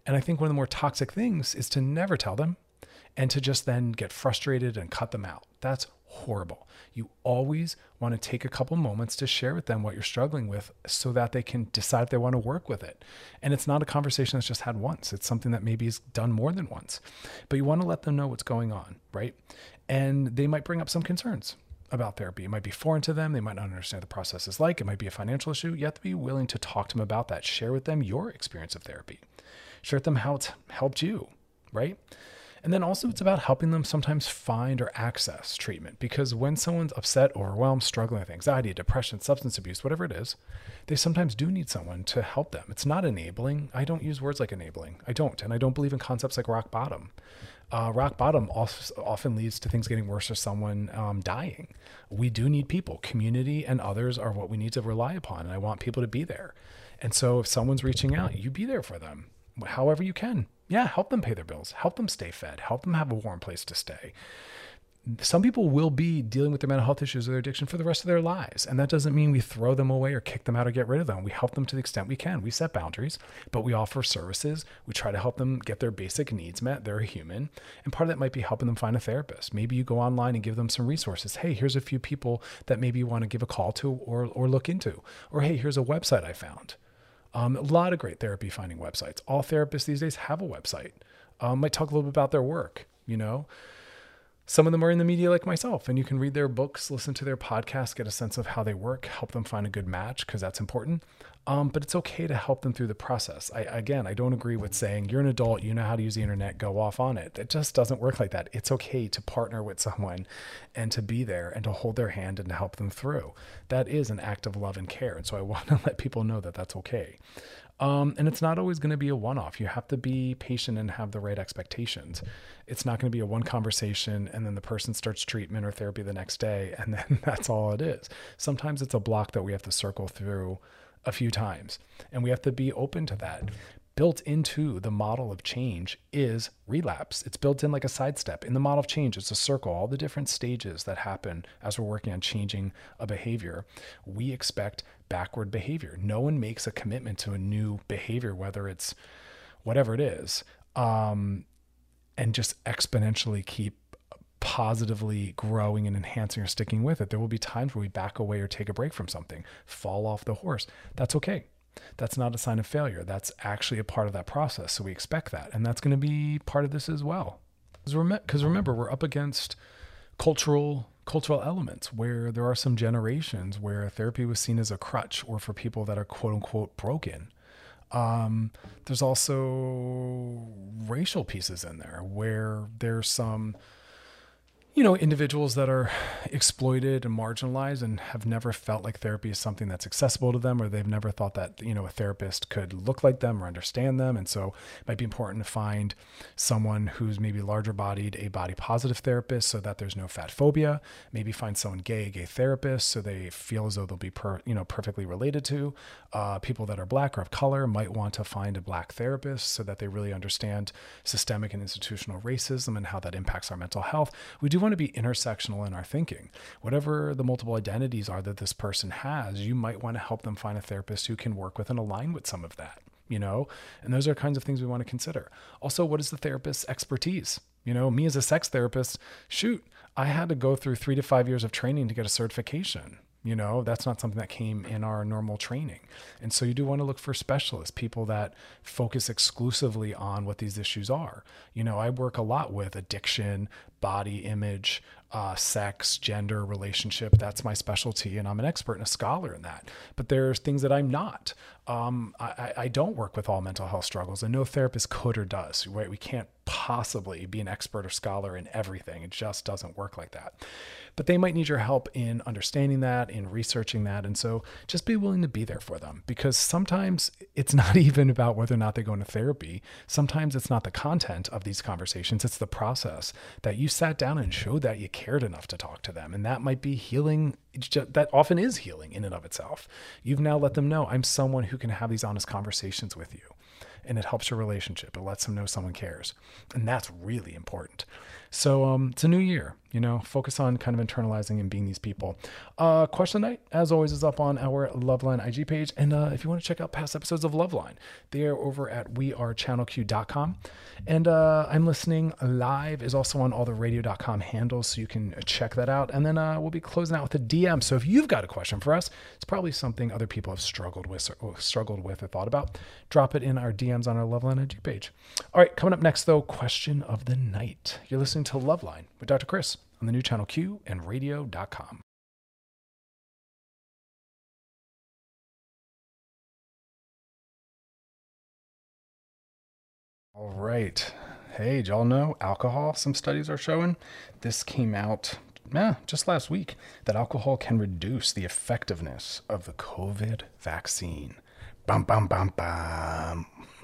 And I think one of the more toxic things is to never tell them and to just then get frustrated and cut them out. That's horrible. You always want to take a couple moments to share with them what you're struggling with so that they can decide if they want to work with it. And it's not a conversation that's just had once. It's something that maybe is done more than once. But you want to let them know what's going on, right? And they might bring up some concerns about therapy. It might be foreign to them. They might not understand what the process is like. It might be a financial issue. You have to be willing to talk to them about that. Share with them your experience of therapy. Share with them how it's helped you, right? And then also it's about helping them sometimes find or access treatment, because when someone's upset, overwhelmed, struggling with anxiety, depression, substance abuse, whatever it is, they sometimes do need someone to help them. It's not enabling. I don't use words like enabling. I don't. And I don't believe in concepts like rock bottom. Uh, rock bottom also often leads to things getting worse or someone um, dying. We do need people. Community and others are what we need to rely upon. And I want people to be there. And so if someone's reaching out, you be there for them however you can. Yeah, help them pay their bills, help them stay fed, help them have a warm place to stay. Some people will be dealing with their mental health issues or their addiction for the rest of their lives. And that doesn't mean we throw them away or kick them out or get rid of them. We help them to the extent we can. We set boundaries, but we offer services. We try to help them get their basic needs met. They're a human. And part of that might be helping them find a therapist. Maybe you go online and give them some resources. Hey, here's a few people that maybe you want to give a call to or, or look into. Or, hey, here's a website I found. Um, a lot of great therapy finding websites. All therapists these days have a website. Um, might talk a little bit about their work, you know. Some of them are in the media like myself, and you can read their books, listen to their podcasts, get a sense of how they work, help them find a good match, because that's important. Um, but it's okay to help them through the process. I, again, I don't agree with saying you're an adult, you know how to use the internet, go off on it. It just doesn't work like that. It's okay to partner with someone and to be there and to hold their hand and to help them through. That is an act of love and care. And so I want to let people know that that's okay. Um, and it's not always going to be a one-off. You have to be patient and have the right expectations. It's not going to be a one conversation and then the person starts treatment or therapy the next day and then that's all it is. Sometimes it's a block that we have to circle through a few times, and we have to be open to that. Built into the model of change is relapse. It's built in like a sidestep. In the model of change, it's a circle, all the different stages that happen as we're working on changing a behavior. We expect backward behavior. No one makes a commitment to a new behavior, whether it's whatever it is, um, and just exponentially keep positively growing and enhancing or sticking with it. There will be times where we back away or take a break from something, fall off the horse. That's okay. That's not a sign of failure. That's actually a part of that process. So we expect that. And that's going to be part of this as well. Because remember, we're up against cultural cultural elements where there are some generations where therapy was seen as a crutch or for people that are quote unquote broken. Um, there's also racial pieces in there where there's some, you know, individuals that are exploited and marginalized and have never felt like therapy is something that's accessible to them, or they've never thought that, you know, a therapist could look like them or understand them. And so it might be important to find someone who's maybe larger bodied, a body positive therapist so that there's no fat phobia. Maybe find someone gay, a gay therapist so they feel as though they'll be, per, you know, perfectly related to. Uh, people that are black or of color might want to find a black therapist so that they really understand systemic and institutional racism and how that impacts our mental health. We do want to be intersectional in our thinking. Whatever the multiple identities are that this person has, you might want to help them find a therapist who can work with and align with some of that, you know? And those are kinds of things we want to consider. Also, what is the therapist's expertise? You know, me as a sex therapist, shoot, I had to go through three to five years of training to get a certification. You know, that's not something that came in our normal training. And so you do want to look for specialists, people that focus exclusively on what these issues are. You know, I work a lot with addiction, body image, uh, sex, gender, relationship. That's my specialty. And I'm an expert and a scholar in that. But there's things that I'm not. Um, I, I don't work with all mental health struggles, and no therapist could or does, right? We can't possibly be an expert or scholar in everything. It just doesn't work like that. But they might need your help in understanding that, in researching that. And so just be willing to be there for them, because sometimes it's not even about whether or not they go into therapy. Sometimes it's not the content of these conversations. It's the process that you sat down and showed that you cared enough to talk to them. And that might be healing. Just, that often is healing in and of itself. You've now let them know, I'm someone who can have these honest conversations with you. And it helps your relationship. It lets them know someone cares. And that's really important. So um, it's a new year, you know, focus on kind of internalizing and being these people. Uh, question of the night, as always, is up on our Loveline I G page. And uh, if you want to check out past episodes of Loveline, they are over at we are channel q dot com. And uh, I'm listening live is also on all the radio dot com handles, so you can check that out. And then uh, we'll be closing out with a D M. So if you've got a question for us, it's probably something other people have struggled with or struggled with or thought about. Drop it in our D Ms on our Loveline I G page. All right, coming up next, though, question of the night. You're listening to Loveline with Doctor Chris on the new Channel Q and radio dot com. All right. Hey, did y'all know alcohol? Some studies are showing this came out yeah, just last week that alcohol can reduce the effectiveness of the COVID vaccine. Bum, bum, bum, bum.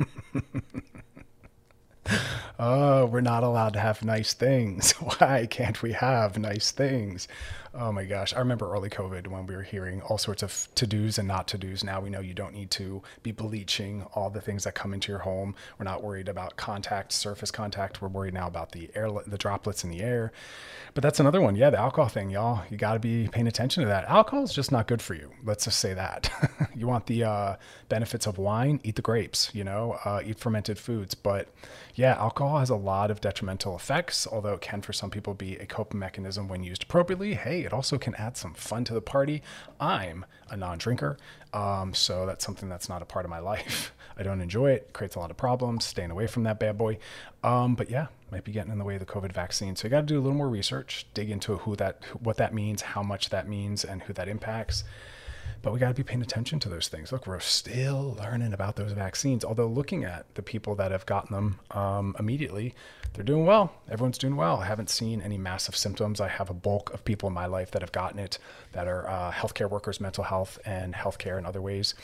Oh, we're not allowed to have nice things. Why can't we have nice things? Oh my gosh. I remember early COVID when we were hearing all sorts of to-dos and not to-dos. Now we know you don't need to be bleaching all the things that come into your home. We're not worried about contact, surface contact. We're worried now about the air, the droplets in the air. But that's another one. Yeah, the alcohol thing, y'all. You got to be paying attention to that. Alcohol is just not good for you. Let's just say that. You want the uh, benefits of wine, eat the grapes, you know, uh, eat fermented foods. But yeah, alcohol has a lot of detrimental effects, although it can for some people be a coping mechanism when used appropriately. Hey, it also can add some fun to the party. I'm a non-drinker, um, so that's something that's not a part of my life. I don't enjoy it. It creates a lot of problems, staying away from that bad boy. Um, but yeah, might be getting in the way of the COVID vaccine. So you got to do a little more research, dig into who that, what that means, how much that means, and who that impacts. But we got to be paying attention to those things. Look, we're still learning about those vaccines. Although looking at the people that have gotten them um, immediately, they're doing well. Everyone's doing well. I haven't seen any massive symptoms. I have a bulk of people in my life that have gotten it that are uh, healthcare workers, mental health, and healthcare in other ways.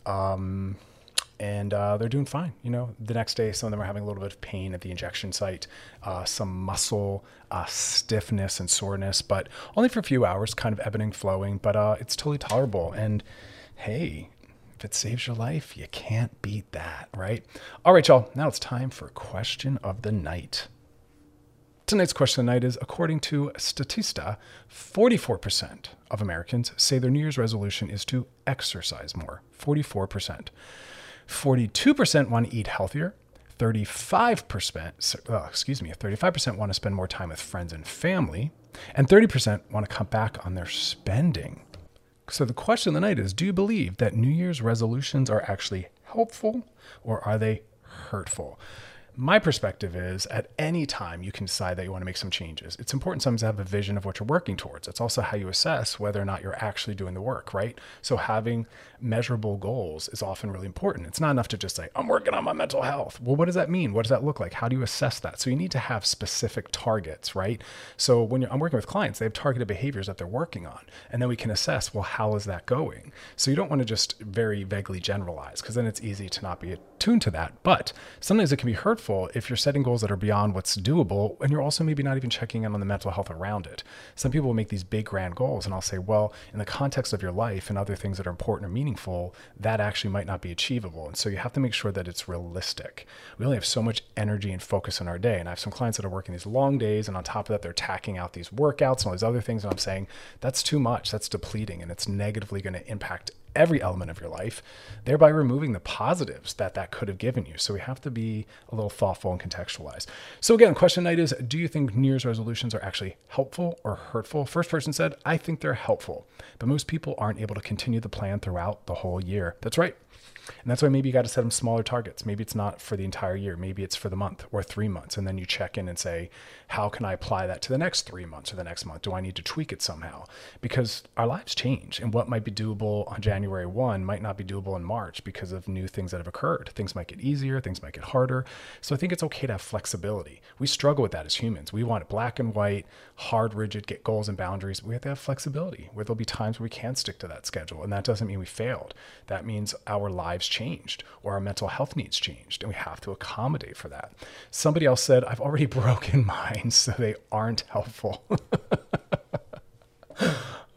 Um, and uh, they're doing fine. You know, the next day, some of them are having a little bit of pain at the injection site, uh, some muscle uh, stiffness and soreness, but only for a few hours, kind of ebbing and flowing, but uh, it's totally tolerable. And hey, if it saves your life, you can't beat that, right? All right, y'all, now it's time for question of the night. Tonight's question of the night is, according to Statista, forty-four percent of Americans say their New Year's resolution is to exercise more. forty-four percent. forty-two percent want to eat healthier. thirty-five percent, uh, excuse me, thirty-five percent want to spend more time with friends and family. And thirty percent want to cut back on their spending. So the question of the night is, do you believe that New Year's resolutions are actually helpful or are they hurtful? My perspective is at any time you can decide that you want to make some changes. It's important sometimes to have a vision of what you're working towards. It's also how you assess whether or not you're actually doing the work, right? So having measurable goals is often really important. It's not enough to just say, I'm working on my mental health. Well, what does that mean? What does that look like? How do you assess that? So you need to have specific targets, right? So when you're, I'm working with clients, they have targeted behaviors that they're working on. And then we can assess, well, how is that going? So you don't want to just very vaguely generalize, because then it's easy to not be attuned to that. But sometimes it can be hurtful if you're setting goals that are beyond what's doable, and you're also maybe not even checking in on the mental health around it. Some people will make these big grand goals, and I'll say, well, in the context of your life and other things that are important or meaningful, that actually might not be achievable. And so you have to make sure that it's realistic. We only have so much energy and focus in our day. And I have some clients that are working these long days, and on top of that, they're tacking out these workouts and all these other things. And I'm saying, that's too much. That's depleting, and it's negatively going to impact every element of your life, thereby removing the positives that that could have given you. So we have to be a little thoughtful and contextualize. So again, question night is, do you think New Year's resolutions are actually helpful or hurtful? First person said, I think they're helpful, but most people aren't able to continue the plan throughout the whole year. That's right. And that's why maybe you got to set them smaller targets. Maybe it's not for the entire year. Maybe it's for the month or three months. And then you check in and say, how can I apply that to the next three months or the next month? Do I need to tweak it somehow? Because our lives change, and what might be doable on January first might not be doable in March because of new things that have occurred. Things might get easier. Things might get harder. So I think it's okay to have flexibility. We struggle with that as humans. We want it black and white, hard, rigid, get goals and boundaries. We have to have flexibility where there'll be times where we can't stick to that schedule. And that doesn't mean we failed. That means our lives changed or our mental health needs changed, and we have to accommodate for that. Somebody else said, I've already broken mine, so they aren't helpful. uh,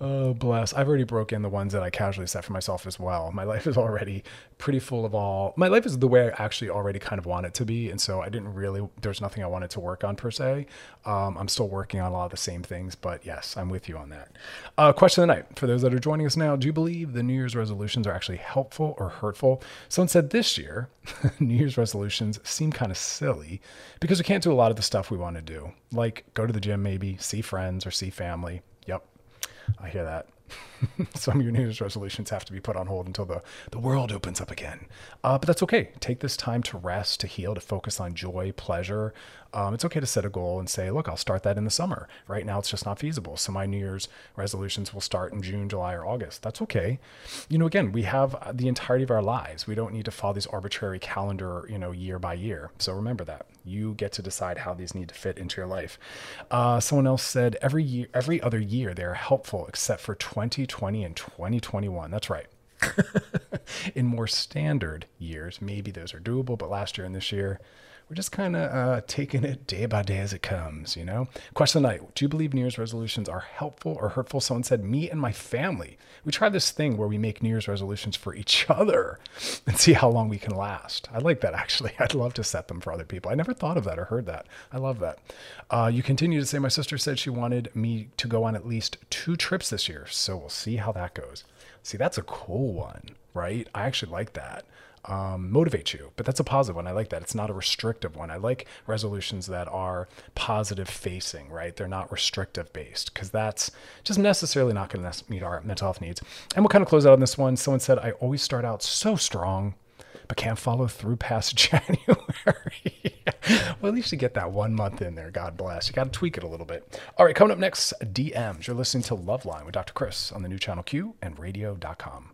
Oh, bless. I've already broken the ones that I casually set for myself as well. My life is already pretty full of all. My life is the way I actually already kind of want it to be. And so I didn't really, there's nothing I wanted to work on per se. Um, I'm still working on a lot of the same things, but yes, I'm with you on that. Uh, question of the night. For those that are joining us now, do you believe the New Year's resolutions are actually helpful or hurtful? Someone said this year, New Year's resolutions seem kind of silly because we can't do a lot of the stuff we want to do, like go to the gym, maybe see friends or see family. Yep. I hear that. Some of your New Year's resolutions have to be put on hold until the, the world opens up again. Uh, but that's okay. Take this time to rest, to heal, to focus on joy, pleasure. Um, it's okay to set a goal and say, look, I'll start that in the summer. Right now, it's just not feasible. So my New Year's resolutions will start in June, July, or August. That's okay. You know, again, we have the entirety of our lives. We don't need to follow these arbitrary calendar, you know, year by year. So remember that. You get to decide how these need to fit into your life. Uh, someone else said every year, every other year, they're helpful except for twenty twenty and twenty twenty-one. That's right. In more standard years, maybe those are doable, but last year and this year, we're just kind of uh, taking it day by day as it comes, you know? Question of the night. Do you believe New Year's resolutions are helpful or hurtful? Someone said, me and my family. We try this thing where we make New Year's resolutions for each other and see how long we can last. I like that, actually. I'd love to set them for other people. I never thought of that or heard that. I love that. Uh, you continue to say, my sister said she wanted me to go on at least two trips this year, so we'll see how that goes. See, that's a cool one, right? I actually like that. Um, motivate you, but that's a positive one. I like that. It's not a restrictive one. I like resolutions that are positive facing, right? They're not restrictive based because that's just necessarily not going to meet our mental health needs. And we'll kind of close out on this one. Someone said, I always start out so strong, but can't follow through past January. Well, at least you get that one month in there. God bless. You got to tweak it a little bit. All right, coming up next, D Ms. You're listening to Loveline with Doctor Chris on the new channel Q and radio dot com.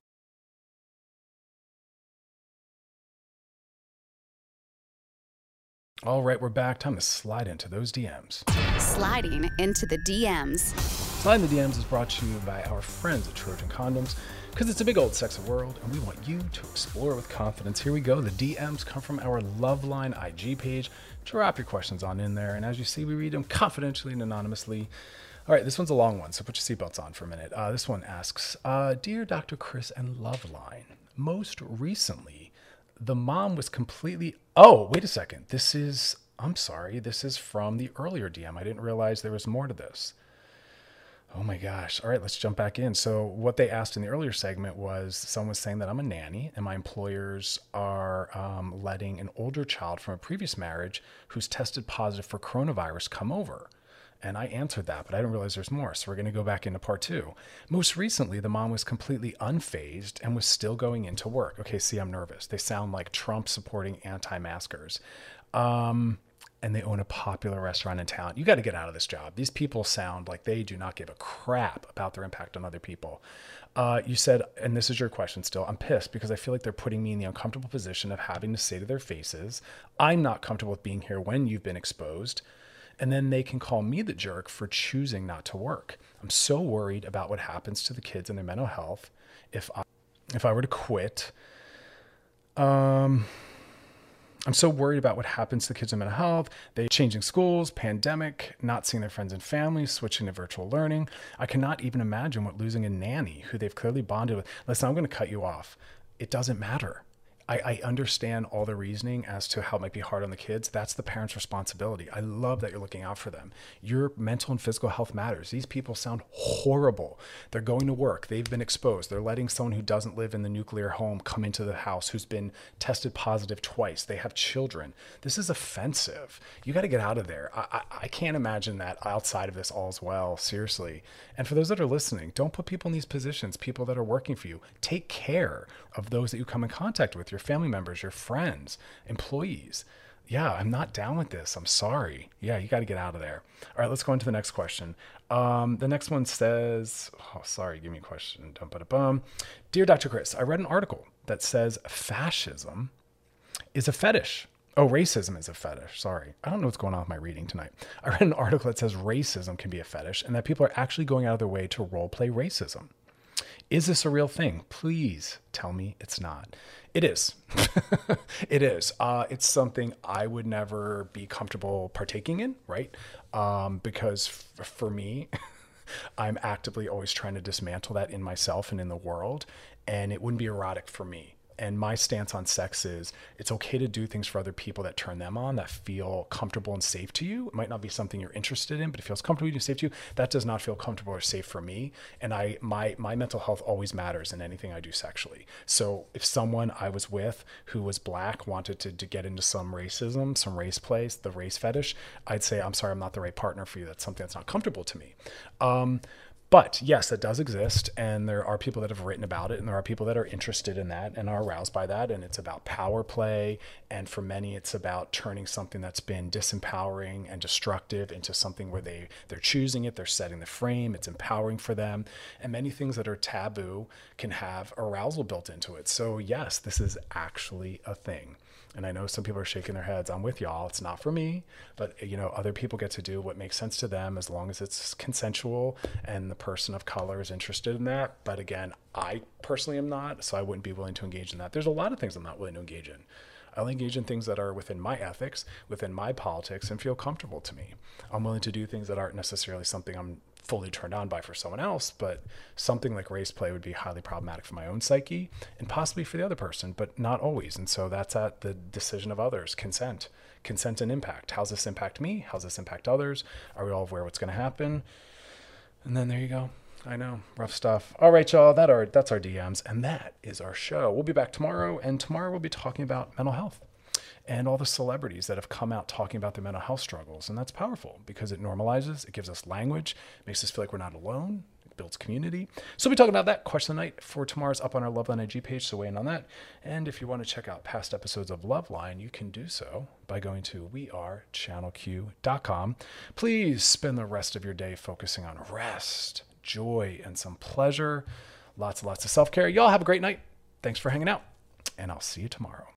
All right, we're back. Time to slide into those D Ms. Sliding into the D Ms. Sliding the D Ms is brought to you by our friends at Trojan Condoms because it's a big old sexy world and we want you to explore with confidence. Here we go. The D Ms come from our Loveline I G page. Drop your questions on in there. And as you see, we read them confidentially and anonymously. All right, this one's a long one, so put your seatbelts on for a minute. Uh, this one asks, uh, Dear Doctor Chris and Loveline, most recently, the mom was completely, oh, wait a second. This is, I'm sorry, this is from the earlier D M. I didn't realize there was more to this. Oh my gosh. All right, let's jump back in. So what they asked in the earlier segment was someone was saying that I'm a nanny and my employers are um, letting an older child from a previous marriage who's tested positive for coronavirus come over. And I answered that, but I didn't realize there's more. So we're going to go back into part two. Most recently, the mom was completely unfazed and was still going into work. Okay, see, I'm nervous. They sound like Trump supporting anti-maskers. Um, and they own a popular restaurant in town. You got to get out of this job. These people sound like they do not give a crap about their impact on other people. Uh, you said, and this is your question still, I'm pissed because I feel like they're putting me in the uncomfortable position of having to say to their faces, I'm not comfortable with being here when you've been exposed. And then they can call me the jerk for choosing not to work. I'm so worried about what happens to the kids and their mental health if I, if I were to quit. Um, I'm so worried about what happens to the kids and mental health. They changing schools, pandemic, not seeing their friends and family, switching to virtual learning. I cannot even imagine what losing a nanny who they've clearly bonded with. Listen, I'm going to cut you off. It doesn't matter. I, I understand all the reasoning as to how it might be hard on the kids. That's the parent's responsibility. I love that you're looking out for them. Your mental and physical health matters. These people sound horrible. They're going to work. They've been exposed. They're letting someone who doesn't live in the nuclear home come into the house who's been tested positive twice. They have children. This is offensive. You got to get out of there. I, I, I can't imagine that outside of this all's well, seriously. And for those that are listening, don't put people in these positions, people that are working for you. Take care of those that you come in contact with, your family members, your friends, employees. Yeah, I'm not down with this. I'm sorry. Yeah, you got to get out of there. All right, let's go on to the next question. Um, the next one says, oh, sorry, give me a question. Dum-ba-da-bum. Dear Doctor Chris, I read an article that says fascism is a fetish. Oh, racism is a fetish. Sorry. I don't know what's going on with my reading tonight. I read an article that says racism can be a fetish and that people are actually going out of their way to role play racism. Is this a real thing? Please tell me it's not. It is. It is. Uh, it's something I would never be comfortable partaking in, right? Um, because f- for me, I'm actively always trying to dismantle that in myself and in the world, and it wouldn't be erotic for me. And my stance on sex is it's okay to do things for other people that turn them on, that feel comfortable and safe to you. It might not be something you're interested in, but it feels comfortable and safe to you. That does not feel comfortable or safe for me. And I, my, my mental health always matters in anything I do sexually. So if someone I was with who was black wanted to, to get into some racism, some race plays, the race fetish, I'd say, I'm sorry, I'm not the right partner for you. That's something that's not comfortable to me. Um, But yes, it does exist, and there are people that have written about it, and there are people that are interested in that and are aroused by that, and it's about power play, and for many, it's about turning something that's been disempowering and destructive into something where they, they're choosing it, they're setting the frame, it's empowering for them, and many things that are taboo can have arousal built into it. So yes, this is actually a thing. And I know some people are shaking their heads. I'm with y'all. It's not for me, but you know, other people get to do what makes sense to them as long as it's consensual and the person of color is interested in that. But again, I personally am not, so I wouldn't be willing to engage in that. There's a lot of things I'm not willing to engage in. I'll engage in things that are within my ethics, within my politics, and feel comfortable to me. I'm willing to do things that aren't necessarily something I'm fully turned on by for someone else, but something like race play would be highly problematic for my own psyche and possibly for the other person, but not always. And so that's at the decision of others. Consent, consent and impact. How's this impact me? How's this impact others? Are we all aware what's going to happen? And then there you go. I know, rough stuff. All right, y'all, that are, that's our D Ms, and that is our show. We'll be back tomorrow, and tomorrow we'll be talking about mental health and all the celebrities that have come out talking about their mental health struggles. And that's powerful because it normalizes, it gives us language, makes us feel like we're not alone, it builds community. So we'll be talking about that. Question of the night for tomorrow's up on our Loveline I G page, so weigh in on that. And if you want to check out past episodes of Loveline, you can do so by going to we are channel q dot com. Please spend the rest of your day focusing on rest, joy, and some pleasure. Lots and lots of self-care. Y'all have a great night. Thanks for hanging out, and I'll see you tomorrow.